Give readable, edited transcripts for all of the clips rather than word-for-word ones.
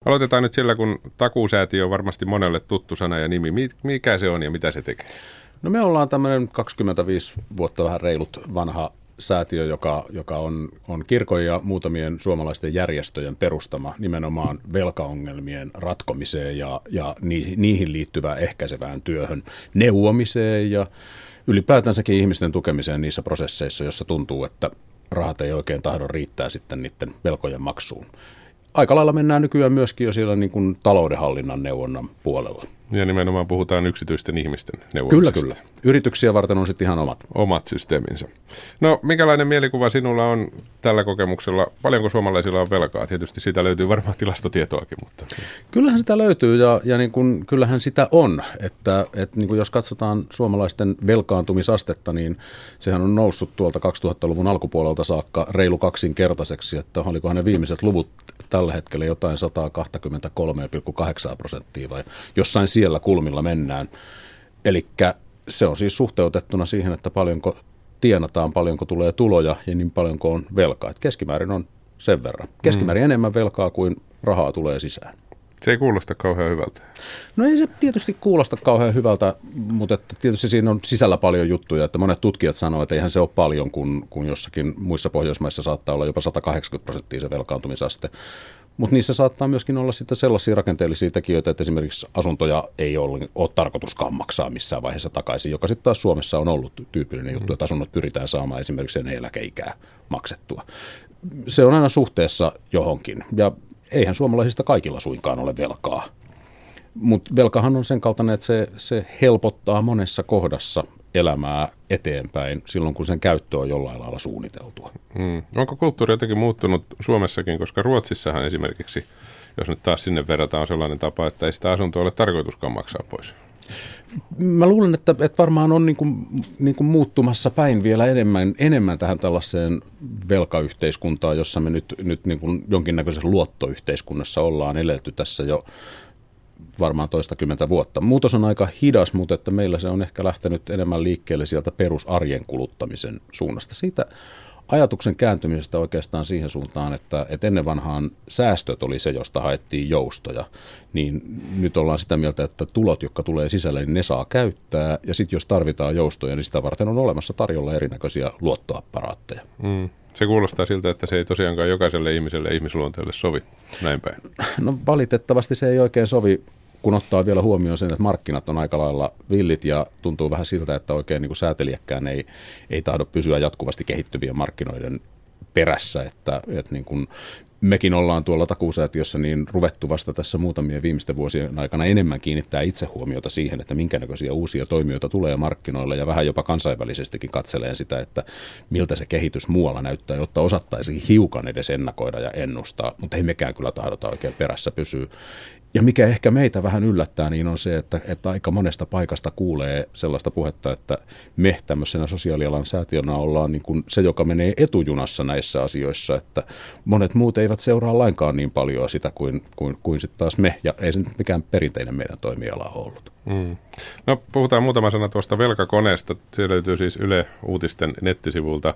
Aloitetaan nyt sillä, kun takuusäätiö on varmasti monelle tuttu sana ja nimi. Mikä se on ja mitä se tekee? No me ollaan tämmöinen 25 vuotta vähän reilut vanha säätiö, joka on kirkon ja muutamien suomalaisten järjestöjen perustama nimenomaan velkaongelmien ratkomiseen ja niihin liittyvään ehkäisevään työhön, neuvomiseen ja ylipäätänsäkin ihmisten tukemiseen niissä prosesseissa, jossa tuntuu, että rahat ei oikein tahdo riittää sitten niiden velkojen maksuun. Aika lailla mennään nykyään myöskin jo siellä niin kuin taloudenhallinnan neuvonnan puolella. Ja nimenomaan puhutaan yksityisten ihmisten neuvomisesta. Kyllä. Yrityksiä varten on sitten ihan omat systeeminsä. No, minkälainen mielikuva sinulla on tällä kokemuksella? Paljonko suomalaisilla on velkaa? Tietysti siitä löytyy varmaan tilastotietoakin, mutta... Kyllähän sitä löytyy ja niin kuin, kyllähän sitä on. Että niin kuin jos katsotaan suomalaisten velkaantumisastetta, niin sehän on noussut tuolta 2000-luvun alkupuolelta saakka reilu kaksinkertaiseksi. Että olikohan ne viimeiset luvut tällä hetkellä jotain 123,8% vai jossain siellä kulmilla mennään. Elikkä se on siis suhteutettuna siihen, että paljonko tienataan, paljonko tulee tuloja ja niin paljonko on velkaa. Et keskimäärin on sen verran. Keskimäärin enemmän velkaa kuin rahaa tulee sisään. Se ei kuulosta kauhean hyvältä. No ei se tietysti kuulosta kauhean hyvältä, mutta että tietysti siinä on sisällä paljon juttuja. Että monet tutkijat sanoo, että eihän se ole paljon, kun jossakin muissa Pohjoismaissa saattaa olla jopa 180% se velkaantumisaste. Mutta niissä saattaa myöskin olla sitten sellaisia rakenteellisia tekijöitä, että esimerkiksi asuntoja ei ole tarkoituskaan maksaa missään vaiheessa takaisin, joka sitten taas Suomessa on ollut tyypillinen juttu, että asunnot pyritään saamaan esimerkiksi ennen eläkeikää maksettua. Se on aina suhteessa johonkin, ja eihän suomalaisista kaikilla suinkaan ole velkaa. Mutta velkahan on sen kaltainen, että se helpottaa monessa kohdassa elämää eteenpäin silloin, kun sen käyttö on jollain lailla suunniteltua. Onko kulttuuri jotenkin muuttunut Suomessakin, koska Ruotsissahan esimerkiksi, jos nyt taas sinne verrataan, on sellainen tapa, että ei sitä asuntoa ole tarkoituskaan maksaa pois? Mä luulen, että varmaan on niin kuin muuttumassa päin vielä enemmän tähän tällaiseen velkayhteiskuntaan, jossa me nyt niin kuin jonkinnäköisessä luottoyhteiskunnassa ollaan eletty tässä jo varmaan toistakymmentä vuotta. Muutos on aika hidas, mutta että meillä se on ehkä lähtenyt enemmän liikkeelle sieltä perusarjen kuluttamisen suunnasta. Siitä ajatuksen kääntymisestä oikeastaan siihen suuntaan, että ennen vanhaan säästöt oli se, josta haettiin joustoja, niin nyt ollaan sitä mieltä, että tulot, jotka tulee sisälle, niin ne saa käyttää, ja sitten jos tarvitaan joustoja, niin sitä varten on olemassa tarjolla erinäköisiä luottoapparaatteja. Se kuulostaa siltä, että se ei tosiaankaan jokaiselle ihmiselle ihmisluonteelle sovi, näin päin. No valitettavasti se ei oikein sovi, kun ottaa vielä huomioon sen, että markkinat on aika lailla villit ja tuntuu vähän siltä, että oikein niin kuin säätelijäkään ei tahdo pysyä jatkuvasti kehittyvien markkinoiden perässä, että niin kuin mekin ollaan tuolla takuusäätiössä niin ruvettu vasta tässä muutamien viimeisten vuosien aikana enemmän kiinnittää itse huomiota siihen, että minkä näköisiä uusia toimijoita tulee markkinoille ja vähän jopa kansainvälisestikin katseleen sitä, että miltä se kehitys muualla näyttää, jotta osattaisiin hiukan edes ennakoida ja ennustaa, mutta ei mekään kyllä tahdota oikein perässä pysyä. Ja mikä ehkä meitä vähän yllättää, niin on se, että aika monesta paikasta kuulee sellaista puhetta, että me tämmöisenä sosiaalialan säätiönä ollaan niin kuin se, joka menee etujunassa näissä asioissa, että monet muut eivät seuraa lainkaan niin paljon sitä kuin sitten taas me, ja ei se nyt mikään perinteinen meidän toimiala ole ollut. No puhutaan muutama sana tuosta velkakoneesta. Se löytyy siis Yle Uutisten nettisivulta.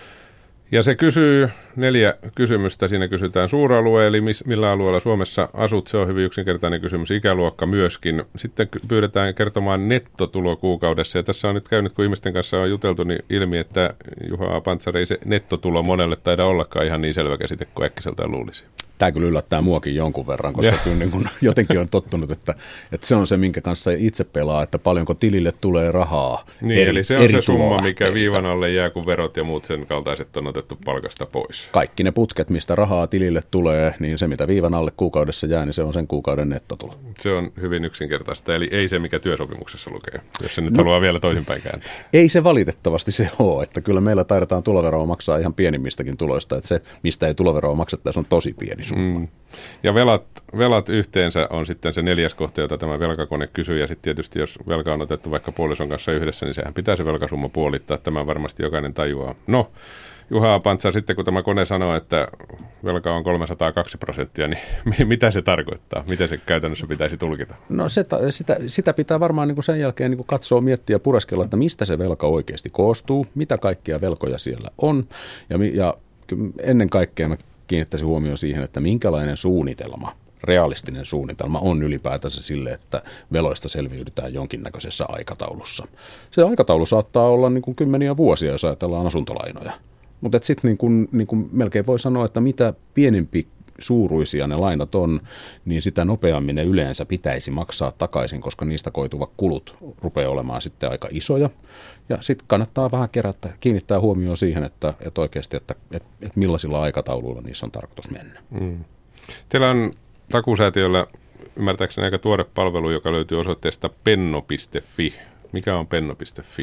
Ja se kysyy 4 kysymystä. Siinä kysytään suuralue, eli millä alueella Suomessa asut. Se on hyvin yksinkertainen kysymys. Ikäluokka myöskin. Sitten pyydetään kertomaan nettotulo kuukaudessa. Ja tässä on nyt käynyt, kun ihmisten kanssa on juteltu, niin ilmi, että Juha Pantsar, ei se nettotulo monelle taida ollakaan ihan niin selvä käsite kuin äkkiseltään luulisi. Tämä kyllä yllättää muakin jonkun verran, koska kyllä niin kuin jotenkin on tottunut, että se on se, minkä kanssa itse pelaa, että paljonko tilille tulee rahaa. Niin, eli se on se summa, mikä viivan alle jää, kun verot ja muut sen kaltaiset on otettu palkasta pois. Kaikki ne putket, mistä rahaa tilille tulee, niin se, mitä viivan alle kuukaudessa jää, niin se on sen kuukauden nettotulo. Se on hyvin yksinkertaista, eli ei se, mikä työsopimuksessa lukee, jos se nyt haluaa vielä toisinpäin kääntää. Ei se valitettavasti se ole, että kyllä meillä taidetaan tuloveroa maksaa ihan pienimmistäkin tuloista, että se, mistä ei tuloveroa maksettaisi, on tosi pieni summa. Ja velat yhteensä on sitten se 4. kohta, jota tämä velkakone kysyy. Ja sitten tietysti, jos velka on otettu vaikka puolison kanssa yhdessä, niin sehän pitää se velkasumma puolittaa. Tämä varmasti jokainen tajuaa. No, Juha Pantsar, sitten kun tämä kone sanoo, että velka on 302%, niin mitä se tarkoittaa? Miten se käytännössä pitäisi tulkita? No sitä pitää varmaan niin kuin sen jälkeen niin kuin katsoa, miettiä ja pureskella, että mistä se velka oikeasti koostuu, mitä kaikkia velkoja siellä on. Ja ennen kaikkea mä kiinnittäisin huomioon siihen, että minkälainen suunnitelma realistinen suunnitelma on ylipäätänsä sille, että veloista selviydytään jonkinnäköisessä aikataulussa. Se aikataulu saattaa olla niin kuin kymmeniä vuosia, jos ajatellaan asuntolainoja. Mutta sitten niin kuin melkein voi sanoa, että mitä pienempi suuruisia ne lainat on, niin sitä nopeammin ne yleensä pitäisi maksaa takaisin, koska niistä koituvat kulut rupeaa olemaan sitten aika isoja. Ja sitten kannattaa vähän kiinnittää huomioon siihen, että oikeasti, että millaisilla aikatauluilla niissä on tarkoitus mennä. Teillä on takuusäätiöllä ymmärtääkseni aika tuore palvelu, joka löytyy osoitteesta penno.fi. Mikä on penno.fi?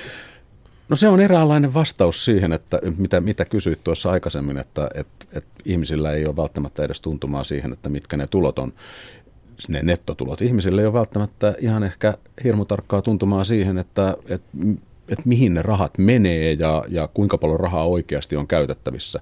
No se on eräänlainen vastaus siihen, että mitä kysyit tuossa aikaisemmin, että ihmisillä ei ole välttämättä edes tuntumaa siihen, että mitkä ne tulot on, ne nettotulot. Ihmisillä ei ole välttämättä ihan ehkä hirmu tarkkaa tuntumaa siihen, että mihin ne rahat menee ja kuinka paljon rahaa oikeasti on käytettävissä.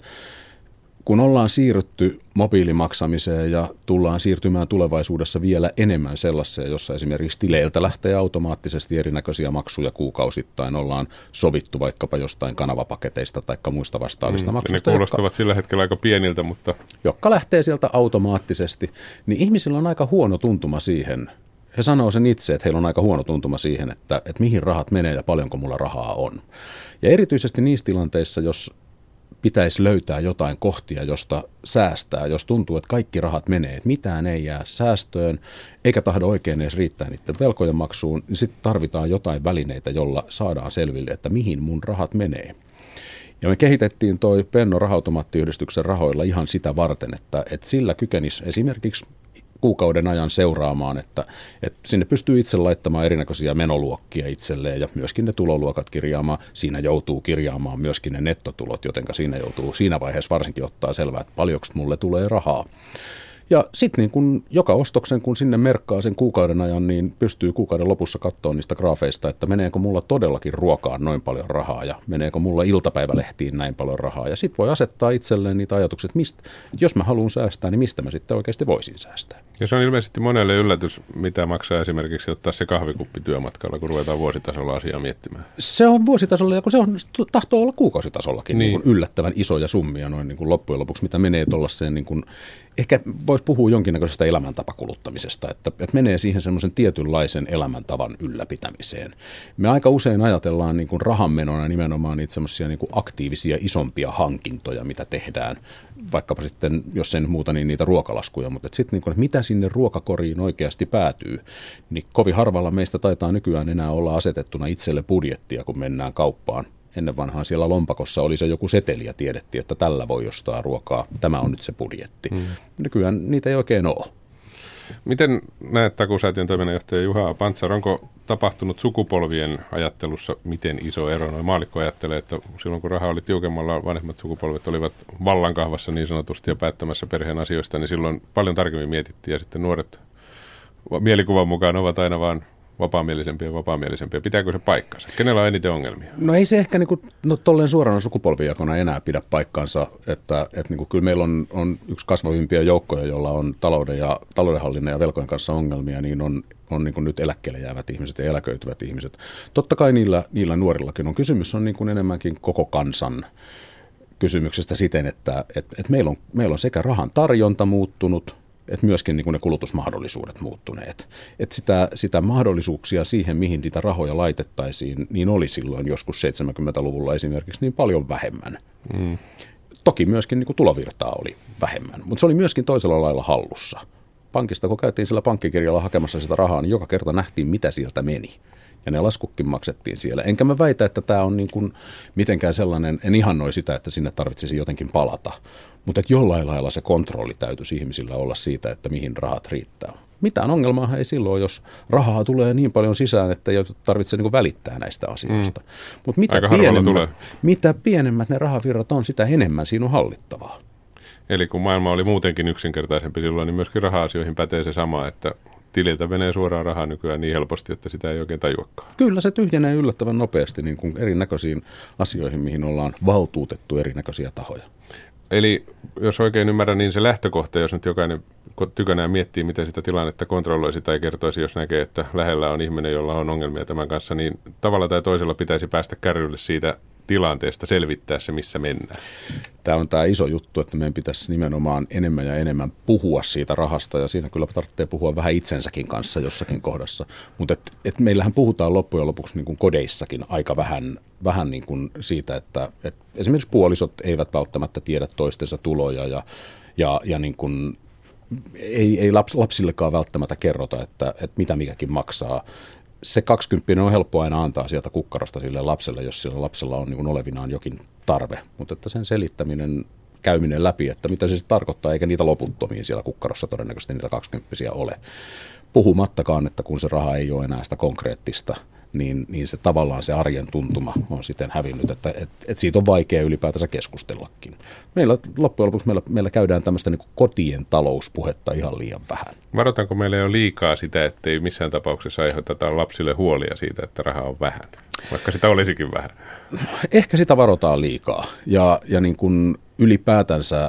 Kun ollaan siirrytty mobiilimaksamiseen ja tullaan siirtymään tulevaisuudessa vielä enemmän sellaiseen, jossa esimerkiksi tileiltä lähtee automaattisesti erinäköisiä maksuja kuukausittain, ollaan sovittu vaikkapa jostain kanavapaketeista tai muista vastaavista maksuista. Ne kuulostavat sillä hetkellä aika pieniltä, mutta jotka lähtee sieltä automaattisesti, niin ihmisillä on aika huono tuntuma siihen. He sanoo sen itse, että heillä on aika huono tuntuma siihen, että mihin rahat menee ja paljonko mulla rahaa on. Ja erityisesti niissä tilanteissa, jos pitäisi löytää jotain kohtia, josta säästää, jos tuntuu, että kaikki rahat menee, että mitään ei jää säästöön, eikä tahdo oikein edes riittää niiden velkojen maksuun, niin sitten tarvitaan jotain välineitä, jolla saadaan selville, että mihin mun rahat menee. Ja me kehitettiin toi Penno Raha-automaattiyhdistyksen rahoilla ihan sitä varten, että sillä kykenisi esimerkiksi kuukauden ajan seuraamaan, että sinne pystyy itse laittamaan erinäköisiä menoluokkia itselleen ja myöskin ne tuloluokat kirjaamaan. Siinä joutuu kirjaamaan myöskin ne nettotulot, jotenka siinä joutuu siinä vaiheessa varsinkin ottaa selvää, että paljonko mulle tulee rahaa. Ja sitten niin kun joka ostoksen, kun sinne merkkaa sen kuukauden ajan, niin pystyy kuukauden lopussa katsoa niistä graafeista, että meneekö mulla todellakin ruokaan noin paljon rahaa ja meneekö mulla iltapäivälehtiin näin paljon rahaa. Ja sitten voi asettaa itselleen niitä ajatuksia, että jos mä haluan säästää, niin mistä mä sitten oikeasti voisin säästää. Ja se on ilmeisesti monelle yllätys, mitä maksaa esimerkiksi ottaa se kahvikuppi työmatkalla, kun ruvetaan vuositasolla asiaa miettimään. Se on vuositasolla, ja kun se on, tahtoo olla kuukausitasollakin niin yllättävän isoja summia noin niin kuin loppujen lopuksi, mitä menee tuollaiseen niin kuin ehkä voisi puhua jonkinnäköisestä elämäntapakuluttamisesta, että menee siihen semmoisen tietynlaisen elämäntavan ylläpitämiseen. Me aika usein ajatellaan niin kuin rahanmenona nimenomaan niitä semmoisia niin kuin aktiivisia isompia hankintoja, mitä tehdään, vaikkapa sitten, jos en muuta, niin niitä ruokalaskuja, mutta sitten niin mitä sinne ruokakoriin oikeasti päätyy, niin kovin harvalla meistä taitaa nykyään enää olla asetettuna itselle budjettia, kun mennään kauppaan. Ennen vanhaan siellä lompakossa oli se joku seteli ja tiedettiin, että tällä voi ostaa ruokaa. Tämä on nyt se budjetti. Nykyään niitä ei oikein ole. Miten näet takuusäätiön toiminnanjohtaja Juha Pantsar, onko tapahtunut sukupolvien ajattelussa miten iso ero? Noin maallikko ajattelee, että silloin kun raha oli tiukemmalla, vanhemmat sukupolvet olivat vallankahvassa niin sanotusti ja päättämässä perheen asioista, niin silloin paljon tarkemmin mietittiin ja sitten nuoret mielikuvan mukaan ovat aina vaan vapaamielisempiä. Pitääkö se paikkansa? Kenellä on eniten ongelmia? No ei se ehkä tolleen suorana sukupolvijakona enää pidä paikkansa, että niin kuin kyllä meillä on yksi kasvavimpia joukkoja, jolla on taloudenhallinnan ja velkojen kanssa ongelmia, niin on niin kuin nyt eläkkeelle jäävät ihmiset ja eläköityvät ihmiset. Totta kai niillä nuorillakin on kysymys, on niin kuin enemmänkin koko kansan kysymyksestä siten, että meillä on sekä rahan tarjonta muuttunut, että myöskin niin kuin ne kulutusmahdollisuudet muuttuneet. Että sitä mahdollisuuksia siihen, mihin niitä rahoja laitettaisiin, niin oli silloin joskus 70-luvulla esimerkiksi niin paljon vähemmän. Toki myöskin niin kuin tulovirtaa oli vähemmän, mutta se oli myöskin toisella lailla hallussa. Pankista, kun käytiin sillä pankkikirjalla hakemassa sitä rahaa, niin joka kerta nähtiin, mitä sieltä meni. Ja ne laskukin maksettiin siellä. Enkä mä väitä, että tämä on niin kuin mitenkään sellainen, en ihannoi sitä, että sinne tarvitsisi jotenkin palata. Mutta että jollain lailla se kontrolli täytyisi ihmisillä olla siitä, että mihin rahat riittää. Mitään ongelmaa ei silloin, jos rahaa tulee niin paljon sisään, että ei tarvitse niin kuin välittää näistä asioista. Mutta mitä pienemmät ne rahavirrat on, sitä enemmän siinä on hallittavaa. Eli kun maailma oli muutenkin yksinkertaisempi silloin, niin myöskin raha-asioihin pätee se sama, että tililtä menee suoraan rahaa nykyään niin helposti, että sitä ei oikein tajuakaan. Kyllä se tyhjenee yllättävän nopeasti niin kuin erinäköisiin asioihin, mihin ollaan valtuutettu erinäköisiä tahoja. Eli jos oikein ymmärrän, niin se lähtökohta, jos nyt jokainen tykönään miettii, miten sitä tilannetta kontrolloisi tai kertoisi, jos näkee, että lähellä on ihminen, jolla on ongelmia tämän kanssa, niin tavalla tai toisella pitäisi päästä kärrylle siitä tilanteesta selvittää se, missä mennään? Tämä on tämä iso juttu, että meidän pitäisi nimenomaan enemmän ja enemmän puhua siitä rahasta, ja siinä kyllä tarvitsee puhua vähän itsensäkin kanssa jossakin kohdassa. Mutta et meillähän puhutaan loppujen lopuksi niin kuin kodeissakin aika vähän niin kuin siitä, että esimerkiksi puolisot eivät välttämättä tiedä toistensa tuloja, ja niin kuin ei lapsillekaan välttämättä kerrota, että mitä mikäkin maksaa. Se 20 on helppo aina antaa sieltä kukkarosta sille lapselle, jos sillä lapsella on niin kuin olevinaan jokin tarve, mutta että sen selittäminen, käyminen läpi, että mitä se tarkoittaa, eikä niitä loputtomia siellä kukkarossa todennäköisesti niitä 20 ole. Puhumattakaan, että kun se raha ei ole enää sitä konkreettista, niin se tavallaan se arjen tuntuma on siten hävinnyt, että siitä on vaikea ylipäätänsä keskustellakin. Meillä loppujen lopuksi meillä käydään tämmöistä niin kuin kotien talouspuhetta ihan liian vähän. Varoitaanko meillä jo liikaa sitä, ettei missään tapauksessa aiheuteta lapsille huolia siitä, että rahaa on vähän, vaikka sitä olisikin vähän? Ehkä sitä varotaan liikaa, ja niin kuin ylipäätänsä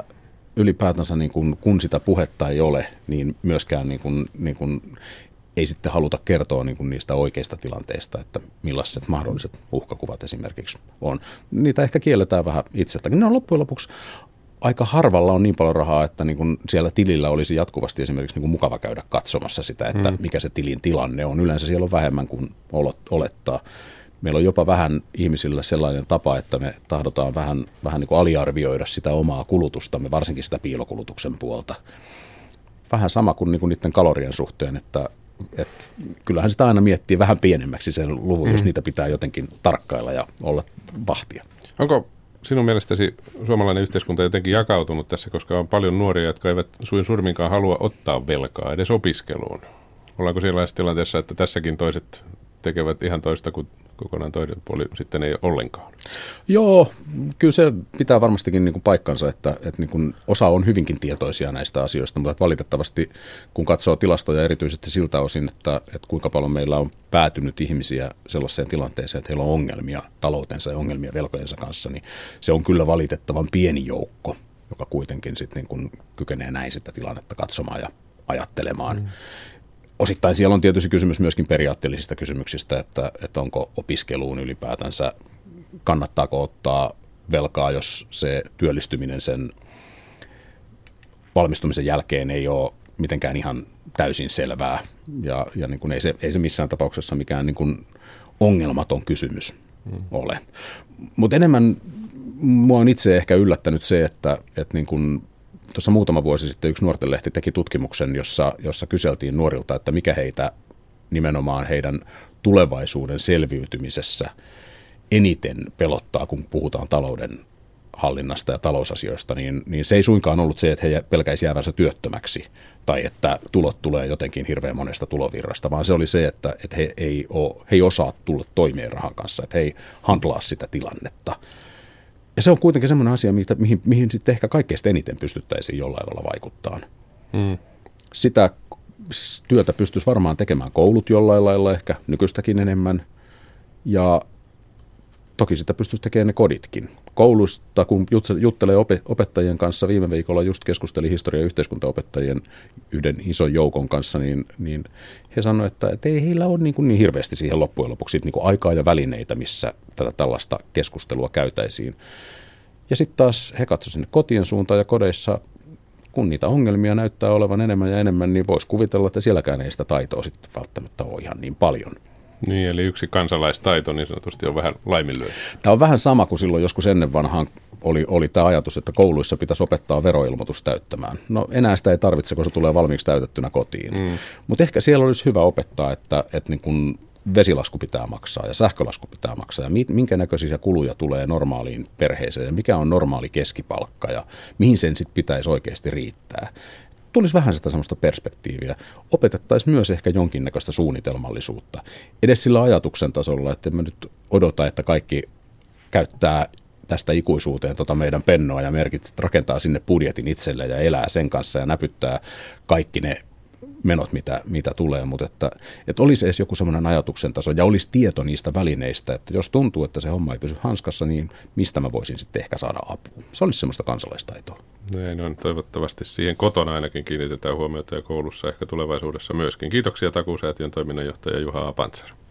niin kun sitä puhetta ei ole, niin myöskään niin kuin ei sitten haluta kertoa niin kuin niistä oikeista tilanteista, että millaiset mahdolliset uhkakuvat esimerkiksi on. Niitä ehkä kielletään vähän itseltäkin. Ne on loppujen lopuksi aika harvalla on niin paljon rahaa, että niin kuin siellä tilillä olisi jatkuvasti esimerkiksi niin kuin mukava käydä katsomassa sitä, että mikä se tilin tilanne on. Yleensä siellä on vähemmän kuin olettaa. Meillä on jopa vähän ihmisillä sellainen tapa, että me tahdotaan vähän niin kuin aliarvioida sitä omaa kulutustamme, varsinkin sitä piilokulutuksen puolta. Vähän sama kuin, niiden kalorien suhteen, että kyllähän sitä aina miettii vähän pienemmäksi sen luvun, jos niitä pitää jotenkin tarkkailla ja olla vahtia. Onko sinun mielestäsi suomalainen yhteiskunta jotenkin jakautunut tässä, koska on paljon nuoria, jotka eivät suin surminkaan halua ottaa velkaa edes opiskeluun? Ollaanko sellaisessa tilanteessa, että tässäkin toiset tekevät ihan toista kuin kokonaan toinen puoli sitten ei ollenkaan? Joo, kyllä se pitää varmastikin niin kuin paikkansa, että niin kuin osa on hyvinkin tietoisia näistä asioista, mutta valitettavasti kun katsoo tilastoja erityisesti siltä osin, että kuinka paljon meillä on päätynyt ihmisiä sellaiseen tilanteeseen, että heillä on ongelmia taloutensa ja ongelmia velkojensa kanssa, niin se on kyllä valitettavan pieni joukko, joka kuitenkin sitten niin kuin kykenee näin sitä tilannetta katsomaan ja ajattelemaan. Osittain siellä on tietysti kysymys myöskin periaatteellisista kysymyksistä, että onko opiskeluun ylipäätänsä, kannattaako ottaa velkaa, jos se työllistyminen sen valmistumisen jälkeen ei ole mitenkään ihan täysin selvää. Ja niin kuin ei se missään tapauksessa mikään niin kuin ongelmaton kysymys ole. Mutta enemmän mua on itse ehkä yllättänyt se, että niin kuin tuossa muutama vuosi sitten yksi nuortenlehti teki tutkimuksen, jossa kyseltiin nuorilta, että mikä heitä nimenomaan heidän tulevaisuuden selviytymisessä eniten pelottaa, kun puhutaan talouden hallinnasta ja talousasioista, niin se ei suinkaan ollut se, että he pelkäisi jäävänsä työttömäksi tai että tulot tulee jotenkin hirveän monesta tulovirrasta, vaan se oli se, että he ei osaa tulla toimeen rahan kanssa, että he ei handlaa sitä tilannetta. Ja se on kuitenkin semmoinen asia, mihin sitten ehkä kaikkein eniten pystyttäisiin jollain lailla vaikuttaa. Sitä työtä pystyisi varmaan tekemään koulut jollain lailla, ehkä nykyistäkin enemmän. Ja toki sitä pystyisi tekemään ne koditkin. Koulusta, kun juttelee opettajien kanssa, viime viikolla just keskustelin historia- ja yhteiskuntaopettajien yhden ison joukon kanssa, niin he sanoivat, että ei heillä ole niin hirveästi siihen loppujen lopuksi niin kuin aikaa ja välineitä, missä tätä tällaista keskustelua käytäisiin. Ja sitten taas he katsoivat sinne kotien suuntaan ja kodeissa, kun niitä ongelmia näyttää olevan enemmän ja enemmän, niin voisi kuvitella, että sielläkään ei sitä taitoa sitten välttämättä ole ihan niin paljon. Niin, eli yksi kansalaistaito niin sanotusti on vähän laiminlyöty. Tämä on vähän sama kuin silloin joskus ennen vanhaan oli tämä ajatus, että kouluissa pitäisi opettaa veroilmoitus täyttämään. No enää sitä ei tarvitse, kun se tulee valmiiksi täytettynä kotiin. Mutta ehkä siellä olisi hyvä opettaa, että niin kun vesilasku pitää maksaa ja sähkölasku pitää maksaa ja minkä näköisiä kuluja tulee normaaliin perheeseen ja mikä on normaali keskipalkka ja mihin sen sitten pitäisi oikeasti riittää. Tulisi vähän sitä semmoista perspektiiviä. Opetettaisiin myös ehkä jonkinnäköistä suunnitelmallisuutta. Edes sillä ajatuksen tasolla, että emme nyt odota, että kaikki käyttää tästä ikuisuuteen meidän pennoa ja rakentaa sinne budjetin itselle ja elää sen kanssa ja näpyttää kaikki ne menot, mitä tulee, mutta että olisi edes joku semmoinen ajatuksen taso ja olisi tieto niistä välineistä, että jos tuntuu, että se homma ei pysy hanskassa, niin mistä mä voisin sitten ehkä saada apua. Se olisi semmoista kansalaistaitoa. Näin on. Toivottavasti siihen kotona ainakin kiinnitetään huomiota ja koulussa ehkä tulevaisuudessa myöskin. Kiitoksia Takuusäätiön toiminnanjohtaja Juha Apantsar.